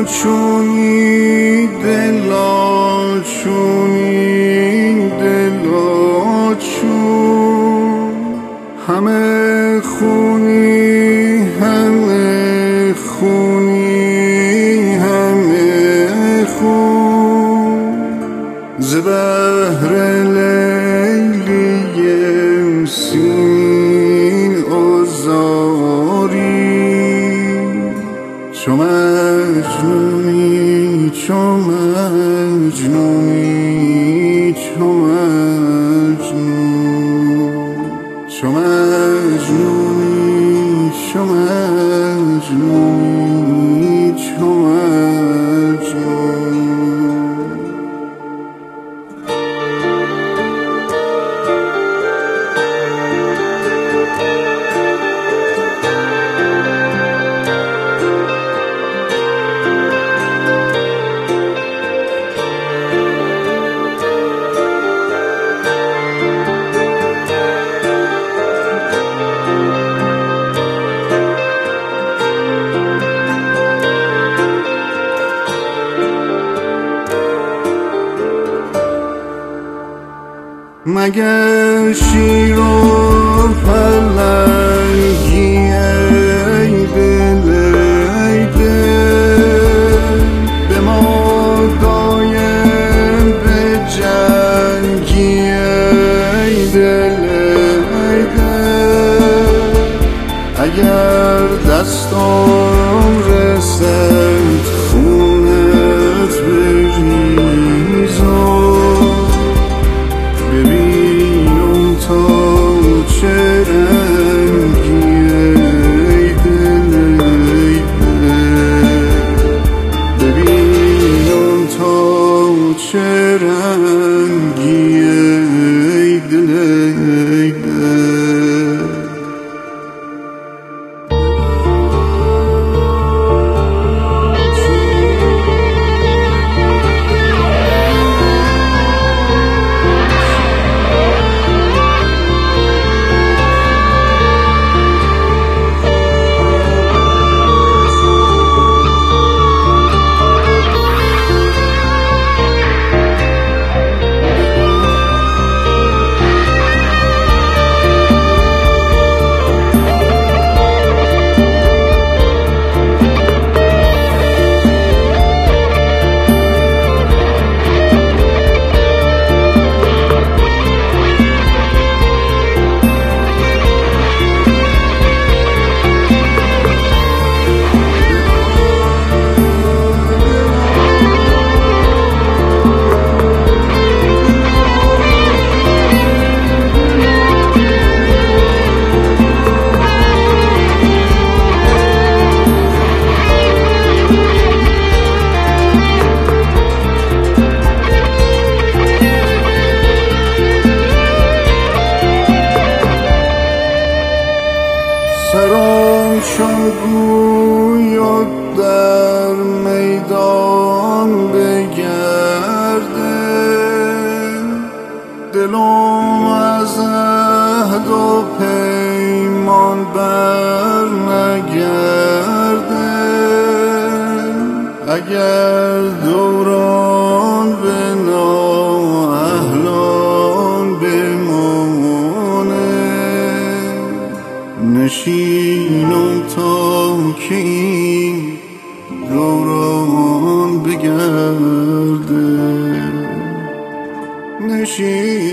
چونی دلا چونی دلا چون همه خونی همه خونی همه خون ز بهر لیلی سین آزاری چو مجنونی چو مجنونی چو مجنون چو مجنونی چو مجنونی چو مجنون مگر شیر و پلنگی ای دل ای دل به ما دایم به جنگی ای دل ای دل اگر دستان رسد خونت بریزم چه رنگی ای دل ای دل ببینم تا چه رنگی ای دل ای دل سرم چون گوید در میدان بگرده دلم از عهد و پیمان بر نگرده اگر دوران به نااهلان بمانه نشینم تا که این دوران بگرده نشینم